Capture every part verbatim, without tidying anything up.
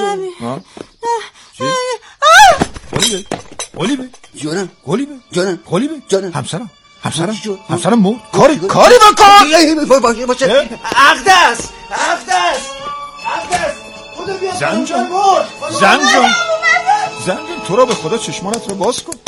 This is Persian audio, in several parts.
نمی چی؟ قلیبه قلیبه جانم قلیبه جانم قلیبه جانم همسرم همسرم چی شد؟ همسرم مرد کاری کاری بکن باشه باشه اقدس اقدس اقدس خدا بیا زن جان زن جان زن جان تو را به خدا چشمانت رو باز کن.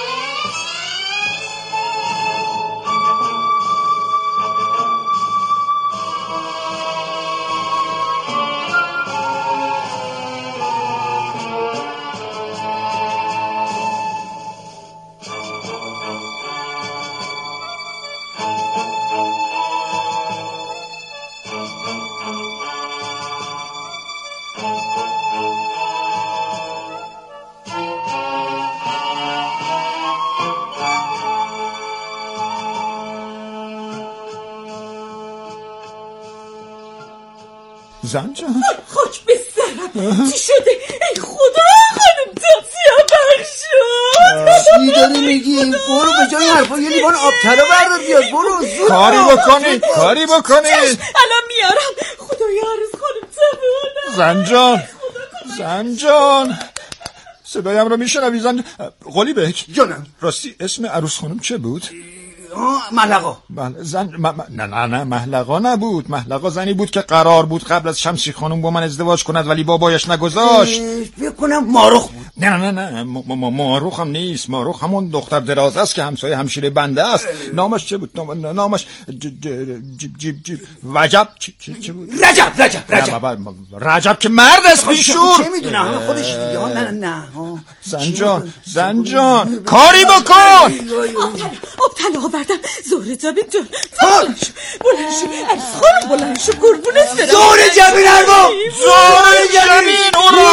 زن جان خاک به سرم چی شده؟ ای خدا خانم تاپسیا بخشو چی داری میگی؟ برو به جای حرفا یه لیوان آب طلا بردار بیاد برو زود کاری بکنید کاری بکنید الان میارم خدایا عروس خانم تاپسیا زن جان زن جان صدایم رو میشنوی زن جان قلیبک جانم راستی اسم عروس خانم چه بود؟ آه محلقا بله زن م... م... نه نه نه محلقا نبود. محلقا زنی بود که قرار بود قبل از شمسی خانم با من ازدواج کند ولی بابایش نگذاشت. فکر کنم ماروخ بود. نه نه نه م... م... ماروخ هم نیست. ماروخ همون دختر دراز است که همسایه همشیره بنده است. نامش چه بود؟ نام... نامش ج... ج... ج... ج... ج... وجب چ... چ... چه بود؟ رجب رجب رجب رجب که مرد است بیشور. چه میدونم خودش دیگه. نه نه زن جان زن جان کاری بکن. آب طلا آوردم. زهره جبین جان بلند شو عروس خانم بلند شو قربونت برم. زهره جبین ارباب زهره جبین اورا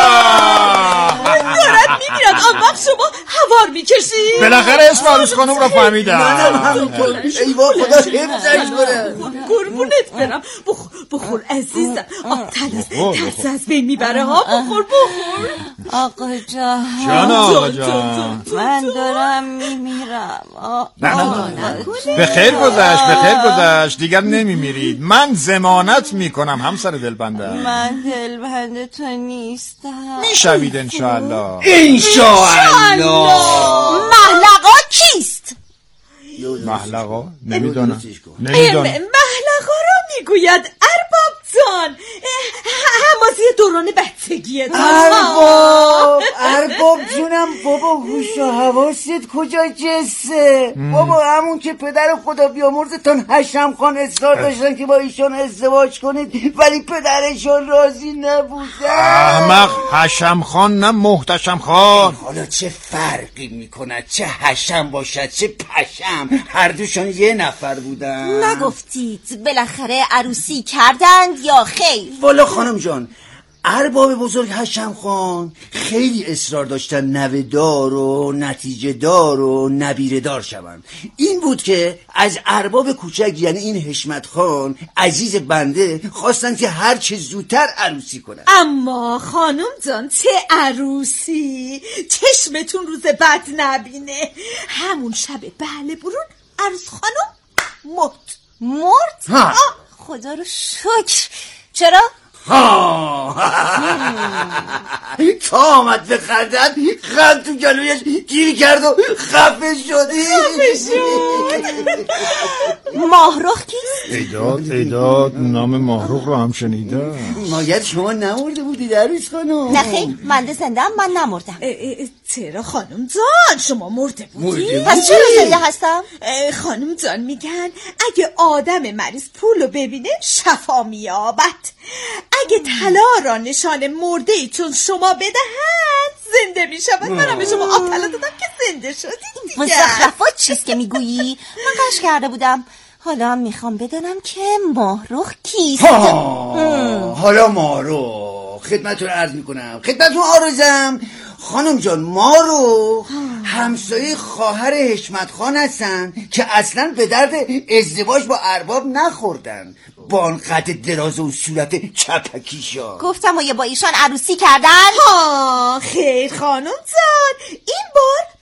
دارد میبینم آن وقت شما هوار میکشی. بالاخره اسم عروس خانم را فهمیدم. منم همینطور. ای با خدا حفظش کنه. قربونت برم. بخور بخور عزیزم. آب طلا ترس از بین میبره ها. بخور بخور. آقا جان جان آقا جان من دارم میمیرم. نه نه نه به خیر گذشت به خیر گذشت دیگر نمیمیرید. من ضمانت میکنم همسر دلبنده. من دلبنده تو نیستم. میشوید انشاءالله. انشاءالله. محلقا کیست؟ محلقا نمیدونم نمیدونم. محلقا را میگوید ارباب جان. همازی دوران بچگی ارباب ارباب جونم. بابا هوش و حواست کجا جسه؟ بابا همون که پدر خدا بیامرزتان هشم خان اصرار داشتن که با ایشان ازدواج کنید ولی پدرشان راضی نبودن. احمق هشم خان نه محتشم خان. حالا چه فرقی میکند چه هشم باشد چه پشم هر دوشان یه نفر بودن. نگفتید بالاخره عروسی کردند یا خیر؟ والا خانم جان ارباب بزرگ هشم خان خیلی اصرار داشتن نوه دار و نتیجه دار و نبیره دار شوند. این بود که از ارباب کوچک یعنی این حشمت خان عزیز بنده خواستن که هر چه زودتر عروسی کنن. اما خانم جان چه عروسی؟ چشمتون روز بد نبینه. همون شب بله برون عروس خانم مرد. مرد؟ خدا رو شکر. چرا؟ ها تا آمد به خندت خند تو گلویش گیر کرد و خفه شدی. ماهرخ کیست؟ ایداد ایداد نام ماهرخ رو هم شنیدم. ماید شما نمرده بودید عروس خانم؟ نه خیلی من زندم من نمردم. چرا خانم جان شما مرده بودی؟ پس چرا زنده هستم؟ خانم جان میگن اگه آدم مریض پولو ببینه شفا میابد. اگه طلا را نشان مرده ای چون شما بدهند زنده میشود. منم به شما آب طلا دادم که زنده شدید دیگه. مزخرفات چیست که میگویی؟ من قش کرده بودم. حالا هم میخوام بدانم که ماهرخ کیست. حالا ماهرخ خدمتتون عرض میکنم خدمتتون عارضم خانم جان. ماهرخ همسایه خواهر حشمت خان هستن که اصلا به درد ازدواج با ارباب نخوردن با آن قد دراز و صورت چپکیشا. گفتم آیا با ایشان عروسی کردن؟ ها خیر خانم جان این بار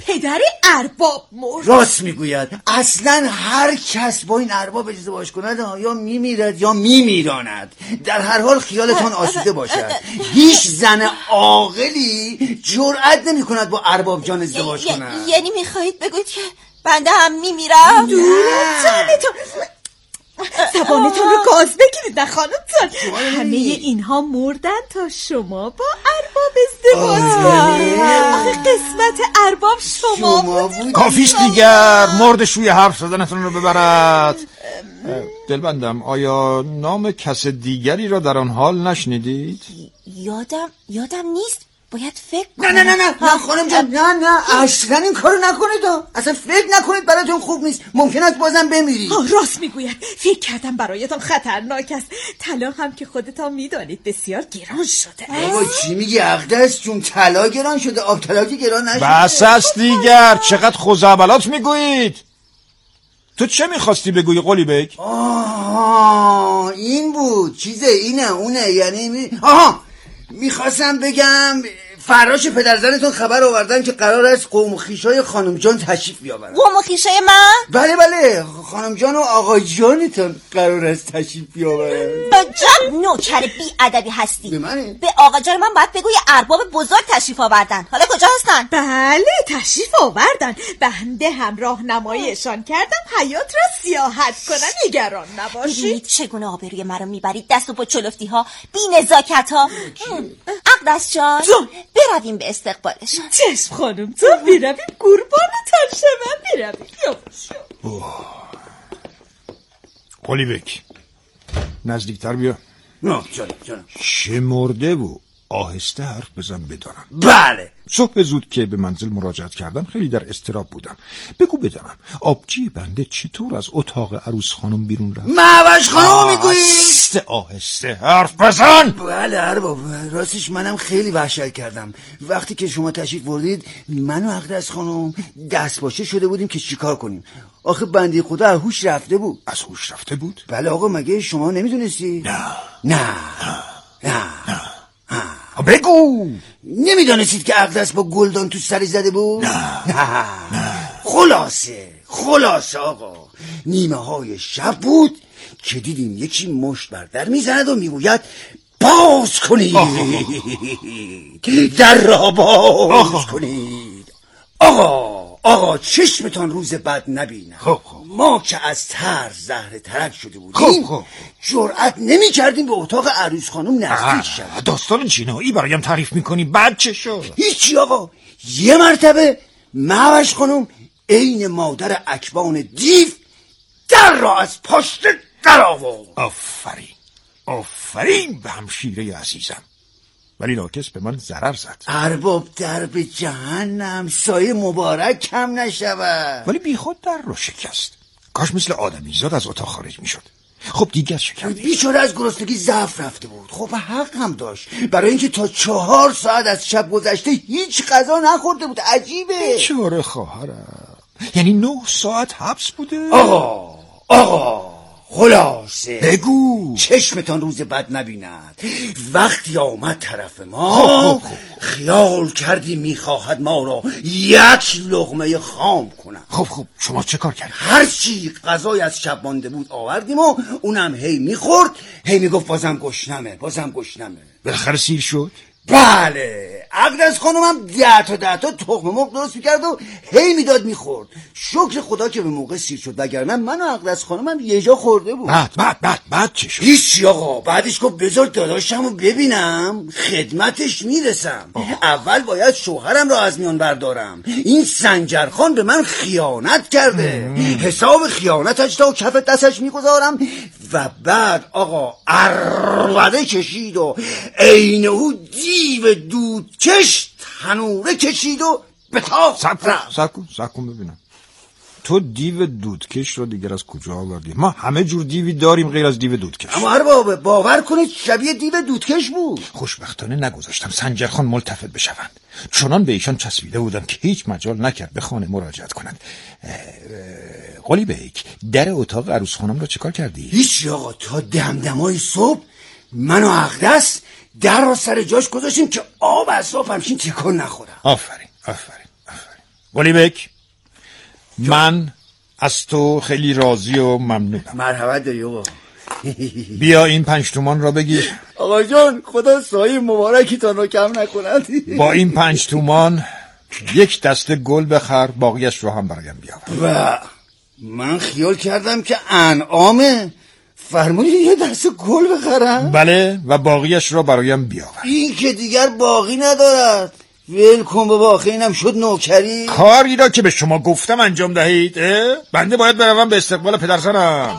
پدر ارباب مرد. راست میگوید. اصلا هر کس با این ارباب ازدواج کند یا میمیرد یا میمیراند. در هر حال خیالتان آسوده باشد. هیچ زن عاقلی جرئت نمی کند با ارباب جان ازدواج کند. یعنی میخواهید بگوید که بنده هم میمیرم؟ جانتون زبانتون رو گاز بگیرید نه خانم جان. همه اینها مردن تا شما با ارباب ازدواج کنید. آخه قسمت ارباب شما, شما بود. کافیست دیگر، مردش روی حرف زدنتون رو ببرد. دلبندم، آیا نام کس دیگری را در آن حال نشنیدید؟ یادم یادم نیست. باید فکر نه نه نه نه نه خانم جان، نه نه اصلا این کارو نکنید. اصلا فکر نکنید، براتون خوب نیست. ممکن است بازم بمیرید. راست میگوید. فکر کردم برایتان خطرناک است. طلا هم که خودتان میدانید بسیار گران شده. بابا چی میگی اقدس جون؟ طلا گران شده، آب طلا که گران نشده. بس است دیگر، چقدر خزعبلات میگویید. تو چه میخواستی بگویی قلی بک؟ آها این بود چیزه، اینه اونه یعنی می... آها میخواستم بگم فراش پدرزنتون خبر آوردن که قرار است قوم و خیشای خانم جان تشریف بیاورن. قوم و خیشای من؟ بله بله، خانم جان و آقا جانتون قرار است تشریف بیاورن. عجب نوکر بی ادبی هستی. به منه؟ به آقا جان من باید بگوی ارباب بزرگ تشریف آوردن. حالا کجا هستن؟ بله تشریف آوردن. بنده هم راهنماییشان کردم حیات را سیاحت کنن. نگران نباشید. چگونه آبروی مرا میبرید دست و پا چلفتی ها، بی نزاکت ها. اقدس جان برویم به استقبالشان. چشم خانم تو برویم قربانتان شوم. برویم قلی بک نزدیکتر بیا. نه جانم جانم. چه مرده و آهسته حرف بزن بدانم. بله. صبح زود که به منزل مراجعت کردم خیلی در اضطراب بودم. بگو بدانم آبجی بنده چطور از اتاق عروس خانم بیرون رفت؟ معوش خانم میگویی؟ آهسته آهسته حرف بزن. بله ارباب، راستش منم خیلی وحشت کردم. وقتی که شما تشریف بردید من و اقدس خانم دست باشه شده بودیم که چیکار کنیم. آخه بنده خدا از هوش رفته بود. از هوش رفته بود؟ بله آقا، مگه شما نمیدونستی؟ نه نه نه نه بگو. نمیدانستید که اقدس با گلدان تو سری زده بود؟ نه نه خلاصه خلاصه آقا، نیمه های شب بود که دیدیم یکی مشت بر در میزند و میگوید باز کنید در را باز کنید. آقا آقا چشمتان روز بد نبینم. خب خب. ما که از ترس زهر ترک شده بودیم خب خب. جرأت نمی کردیم به اتاق عروس خانم نزدیک شدیم. داستان جنایی برایم تعریف میکنی؟ بعد چه شد؟ هیچی آقا، یه مرتبه معوش خانم عین مادر اکبان دیو در را از پشت در آورد. آفرین آفرین به همشیره عزیزم، ولی ناکس به من ضرر زد. ارباب در به جهنم سایه مبارک کم نشود. ولی بی خود در رو شکست. کاش مثل آدمی زاد از اتاق خارج میشد. خب دیگر شکست. بیچاره از گرسنگی ضعف رفته بود. خب حق هم داشت، برای اینکه تا چهار ساعت از شب گذشته هیچ غذا نخورده بود. عجیبه. بیچاره خواهرم، یعنی نه ساعت حبس بوده. آقا آقا خلاصه بگو. چشمتان روز بد نبیند. وقتی آمد طرف ما خب خب خب. خیال کردی میخواهد ما را یک لقمه خام کنم. خب خب شما چه کار کردید؟ هرچی غذای از شب مانده بود آوردیم و اونم هی میخورد، هی میگفت بازم گشنمه بازم گشنمه. بالاخره سیر شد؟ بله. اقدس خانمم ده تا ده تا تخم مرغ درست میکرد و هی میداد میخورد. شکر خدا که به موقع سیر شد، وگرنه من و اقدس خانمم یه جا خورده بود. بعد بعد بعد بعد چه شد؟ هیچی آقا، بعدش گفت بذار داداشمو ببینم خدمتش میرسم. اول باید شوهرم را از میان بردارم. این سنجرخان به من خیانت کرده. حساب خیانتش تا کف دستش میگذارم و بعد آقا عربده کشید و عین او دیو دودکش تنوره کشید و به تاق رفت. سکون سکون ببینم، تو دیو دودکش رو دیگر از کجا آوردی؟ ما همه جور دیوی داریم غیر از دیو دودکش. اما ارباب باور کنید شبیه دیو دودکش بود. خوشبختانه نگذاشتم سنجرخان ملتفت بشوند، چنان به ایشان چسبیده بودم که هیچ مجال نکرد به خانه مراجعت کنند. قلی بیک، در اتاق عروس خانم رو چیکار کردی؟ هیچی آقا، تا دمدمای صبح من و اقدس در را سر جاش گذاشتیم که آب از صبح همچین تکون نخورم. آفرین آفرین آفرین. قلیبک، من از تو خیلی راضی و ممنونم. مرحمت داری آقا. بیا این پنج تومان را بگیر. آقا جان خدا سایه مبارکی تا رو کم نکند. با این پنج تومان یک دسته گل بخر، باقیش رو هم برایم بیاور. و من خیال کردم که انعامه، فرمودی یه دسته گل بخرم؟ بله، و باقیش رو برایم بیاور. این که دیگر باقی ندارد. ول کن بابا، آخه اینم شد نوکری. کاری را که به شما گفتم انجام دهید. بنده باید بروم به استقبال پدرزنم.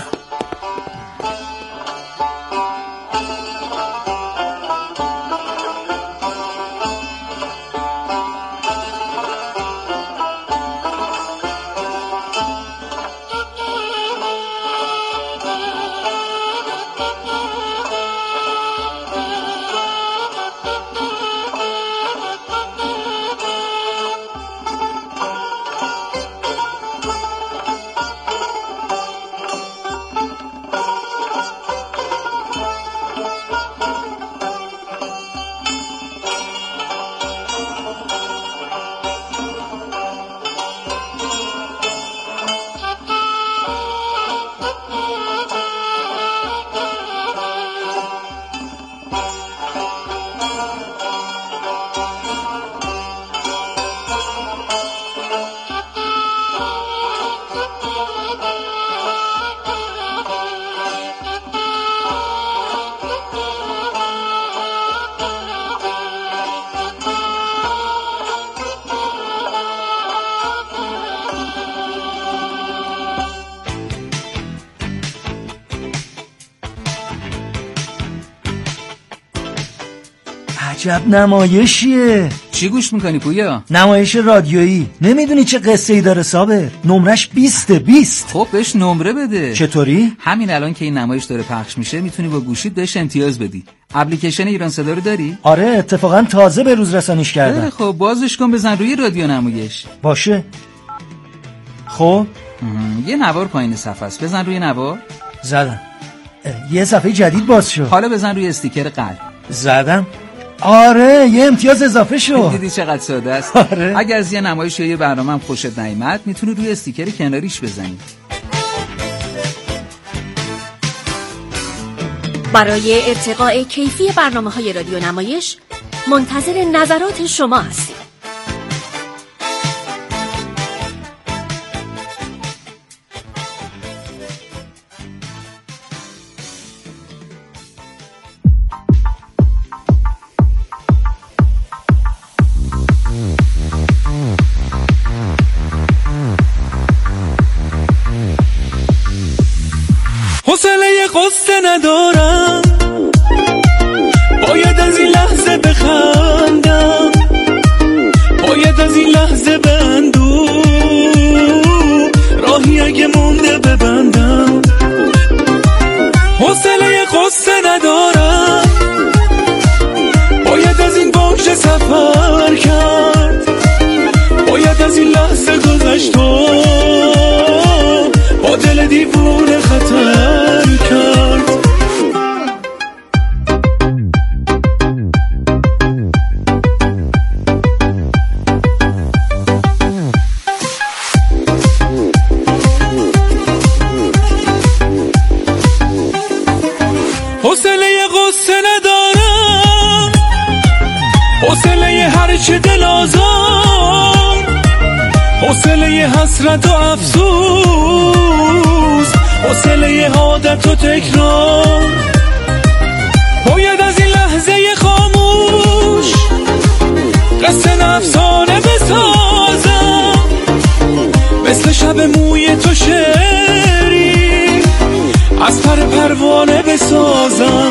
عجب نمایشیه. چی گوش میکنی پویا؟ نمایش رادیویی. نمیدونی چه قصه ای داره صابر؟ نمرش بیسته بیست. خب بهش نمره بده. چطوری؟ همین الان که این نمایش داره پخش میشه میتونی با گوشیت بهش امتیاز بدی. اپلیکیشن ایران صدا رو داری؟ آره اتفاقا تازه به روز رسانیش کردم. خب بازش کن، بزن روی رادیو نمایش. باشه. خب یه نوار پایین صفحه است، بزن روی نوار. زدم. یه صفحه جدید باز شد. حالا بزن روی استیکر قلب. زدم. آره یه امتیاز اضافه شد. دیدی چقدر ساده است؟ آره. اگر از یه نمایش یا یه برنامه هم خوشت نیامد میتونی روی استیکر کناریش بزنی. برای ارتقاء کیفی برنامه‌های رادیو نمایش منتظر نظرات شما هستیم. حوصله قصه ندارم، باید از این لحظه بخندم، باید از این لحظه بندم، راهی اگه مونده ببندم. حوصله قصه ندارم، باید از این باغچه سفر کرد، باید از این لحظه گذشت و با دل دیوونه خطر کرد. حوصله قصه ندارم، حوصله هر چه دل آزار، حوصله حسرت و افسوس، حوصله عادت و تکرار. باید از این لحظه خاموش قصه افسانه بسازم، مثل شب موی تو شعری از پر پروانه بسازم.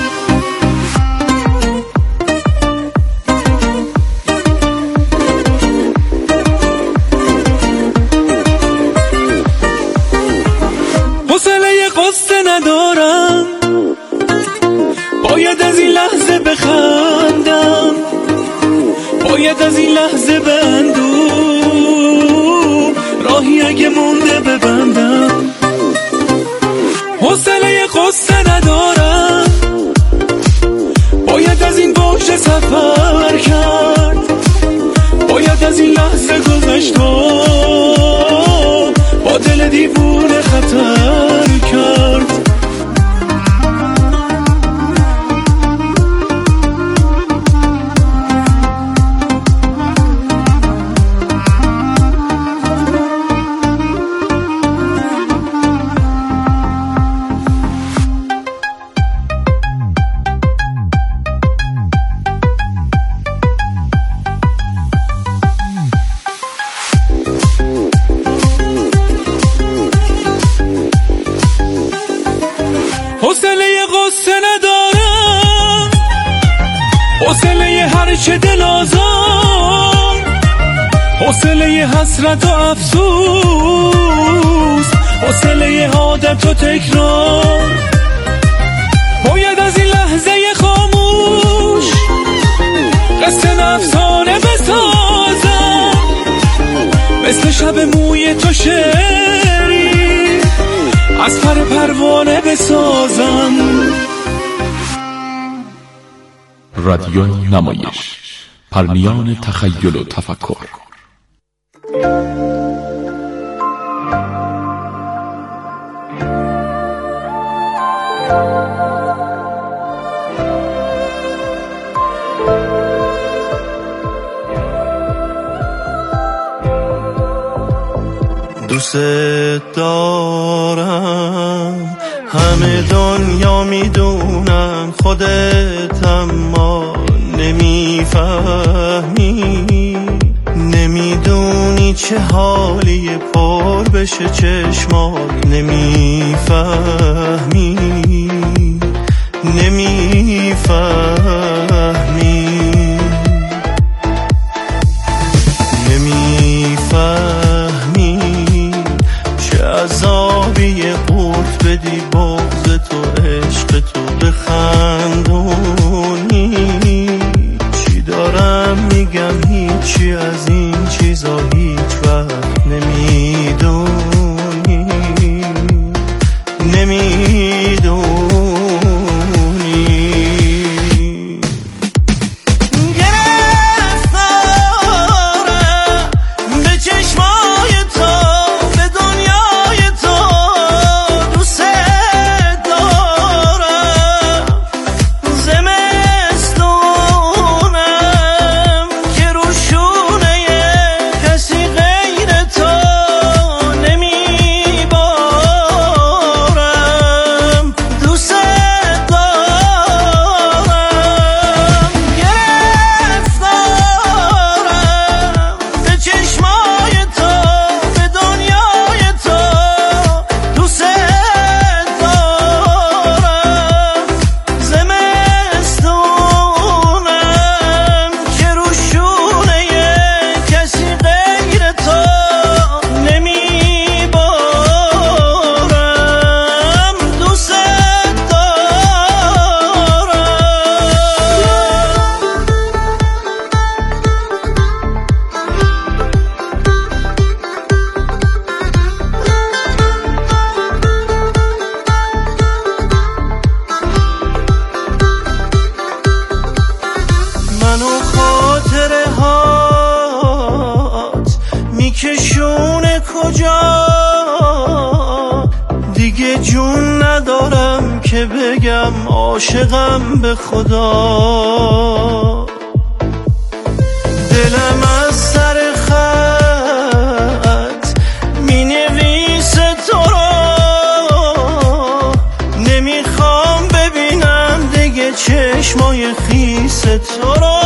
حوصله قصه ندارم، باید از این لحظه بخندم، باید از این لحظه بندم، راهی اگه مونده ببندم. حوصله قصه ندارم، باید از این باغچه سفر کرد، باید از این لحظه گذشت عشق تو با دل دیوونه خطر کرد. حوصله قصه ندارم، حوصله هر چه دل آزار، حوصله حسرت و افسوس، حوصله عادت و تکرار. باید از این لحظه خاموش قصه نفسانه بسازم، مثل شب موی تو شعری از پر پروانه بسازم. رادیو نمایش، پرمیان تخیل و تفکر. دوست دارم، همه دنیا میدونن، خودت اما نمیفهمی، نمیدونی چه حالی پر بشه چشمات، نمیفهمی نمیفهمی نمیفهمی چه عذابی قورت بدی بغض تو عشق تو بخندونی. چی دارم میگم هیچی از این چیزا هیچ وقت نمیدونی نمیدونی کشونه کجا دیگه جون ندارم که بگم عاشقم به خدا. دلم از سر خط می نویسه تو رو، نمیخوام ببینم دیگه چشمای خیس تو رو.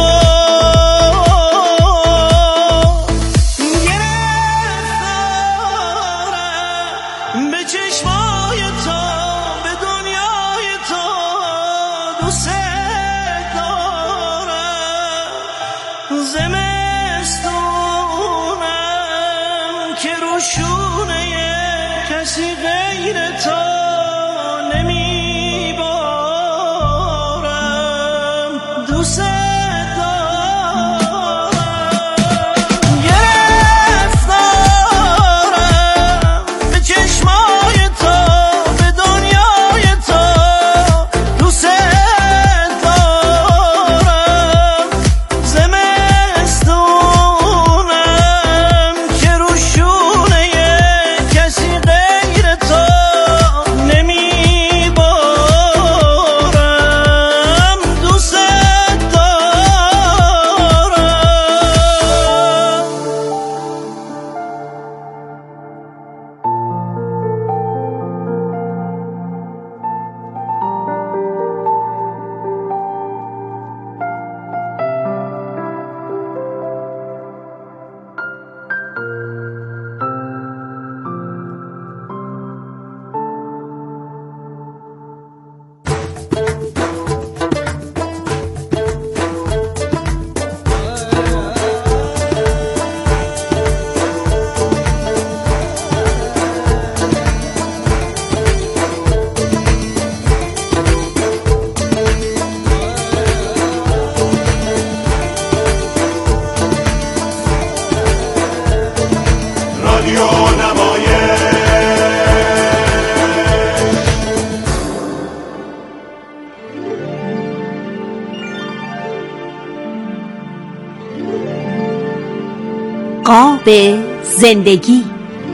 بقا به زندگی.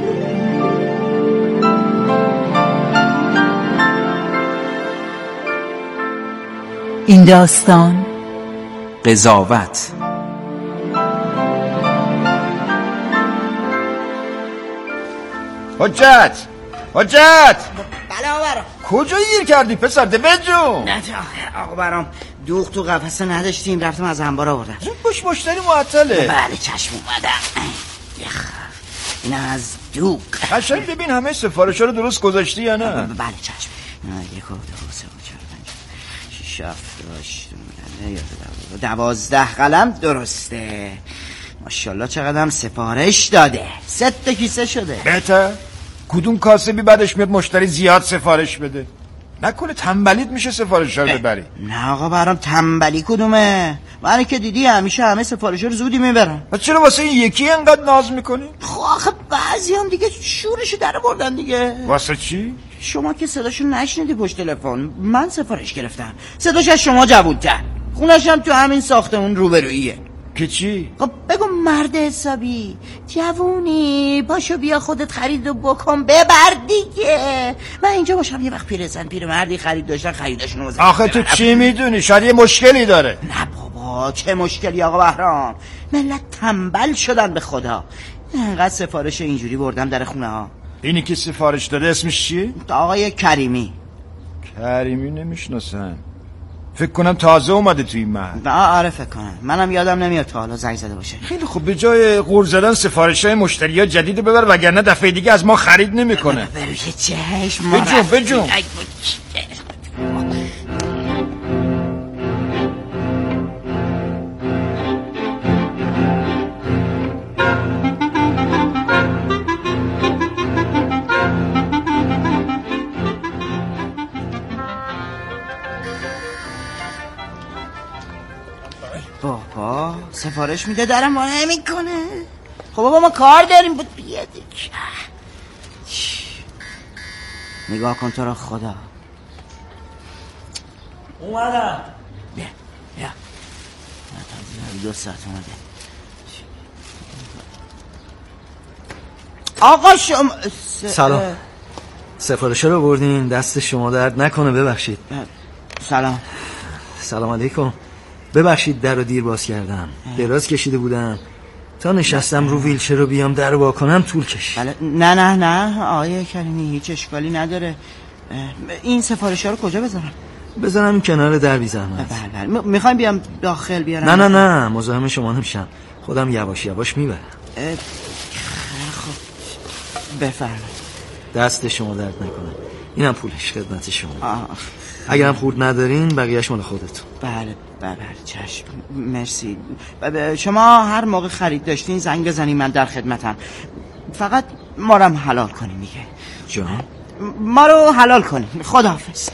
این داستان قضاوت. حجت حجت بله آقا برام. کجا گیر کردی پسر؟ ده بجو. نه آقا برام دوغ تو قفسه نداشتیم، رفتم از انبار آوردم. باش مشتری معطله. بله چشم اومدم. این از دوغ. قشنگ ببین همه سفارش‌ها رو درست گذاشتی یا نه؟ بله چشم. یک و دو سه و چهار پنج شش هفت هشت نه دوازده قلم درسته. ماشاءالله چقدرم سفارش داده. سه تا کیسه شده. بهتر. کدوم کاسبی بعدش میاد مشتری زیاد سفارش بده؟ نکنه تنبلیت میشه سفارش رو ببری؟ نه آقا برام تنبلی کدومه؟ من که دیدی همیشه همه سفارش رو زودی میبرم. و چرا واسه این یکی انقدر ناز میکنی؟ خب آخه بعضی هم دیگه شورشو در بردن دیگه. واسه چی؟ شما که صداشو نشنیدی پشت تلفن. من سفارش گرفتم، صداش از شما جوون‌تر، خونش هم تو همین ساختمون روبرویه. که چی؟ خب بگو مرد حسابی جوونی پاشو بیا خودت خرید و بکن ببر دیگه. من اینجا باشم یه وقت پیرزن پیرمردی خرید داشتن خریداشونو بزن. آخه تو چی میدونی؟ شاید یه مشکلی داره. نه بابا چه مشکلی آقا بهرام، ملت تنبل شدن به خدا. اینقدر سفارش اینجوری بردم در خونه ها. اینی که سفارش داده اسمش چیه؟ آقای کریمی. کریمی نمیشناسم، فکر کنم تازه اومده توی این محل. آره فکر کنم، منم یادم نمیاد تا حالا زنگ زده باشه. خیلی خوب، به جای غور زدن سفارش‌های مشتری‌ها جدید ببر، وگرنه دفعه دیگه از ما خرید نمی‌کنه. بروی چشم بجون بجون. بابا سفارش میده درم ما نمیکنه. خب بابا ما کار داریم بود بیاد. نگاه کن تو را خدا. اومدم. بیا بیا دو ساعت اومده. آقا شما س... سلام. سفارش رو بردین، دست شما درد نکنه، ببخشید. سلام. سلام علیکم. ببخشید در رو دیر باز کردم، دراز کشیده بودم، تا نشستم رو ویلچر رو بیام در رو با کنم طول کشید. بله. نه نه نه آقای کریمی هیچ اشکالی نداره. این سفارش ها رو کجا بذارم؟ بذارم این کنار در بی زحمت. بله بله. میخوایم بیام داخل بیارم؟ نه نه نه مزاحم شما نمیشم، خودم یواش یواش میبرم. خب بفرمایید. دست شما درد نکنه، اینم پولش خدمت شما. آه. اگرم خورد ندارین بقیهش مال خودتون. بله بله چشم مرسی. شما هر موقع خرید داشتین زنگ بزنین، من در خدمتم. فقط ما رو هم حلال کنین دیگه. جان؟ ما رو حلال کنین. خداحافظ.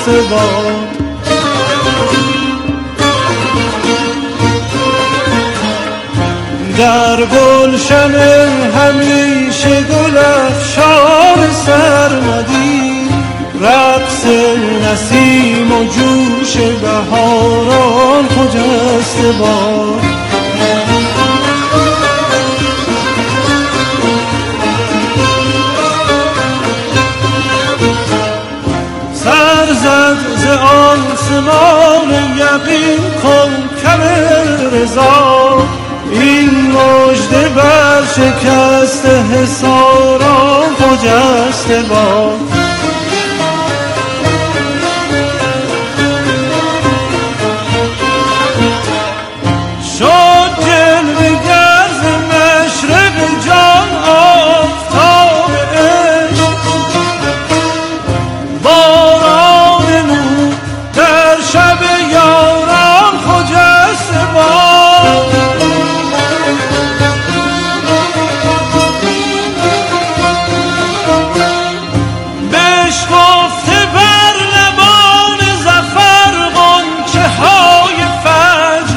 خجسته باد. در گلشن همیشه گل افشار سرمدی، رقص نسیم و جوش بهاران خجسته باد. سر زد ز آسمان یقین کن کم رضا، این مژده بر شکست حصاران خجسته باد. شد جلوه گر ز مشرق جان آفتاب عشق، باران نور در شب یاران خجسته باد. بشکفته بر لبان ظفر غنچه های فجر،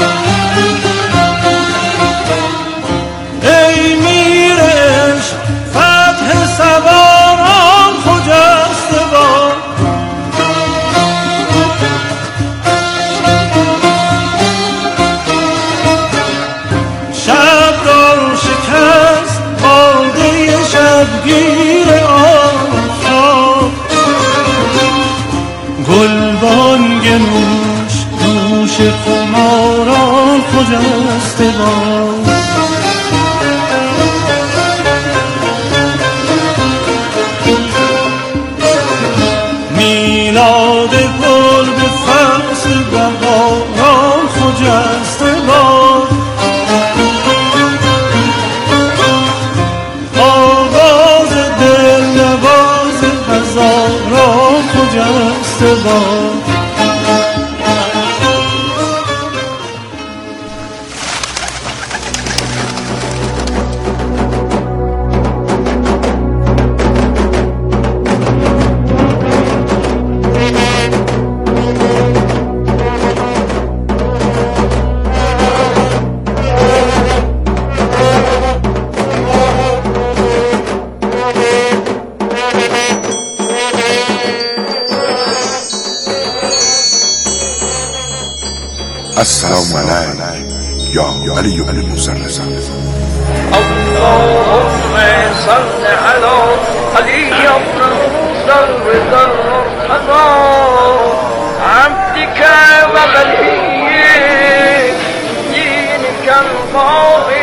ای میر عشق فتح سواران خجسته باد. شب را شکست باده شبگیر آفتاب، گلبانگ نوش نوش خماران خجسته باد. میلاد گل به فصل بهاران خجسته باد. آواز دل نواز هزاران خجسته باد. السلام علیک یا علی بن موسی رضا. اللهم صل على علی بن موسی رضا عبدك ووليك دينك القائم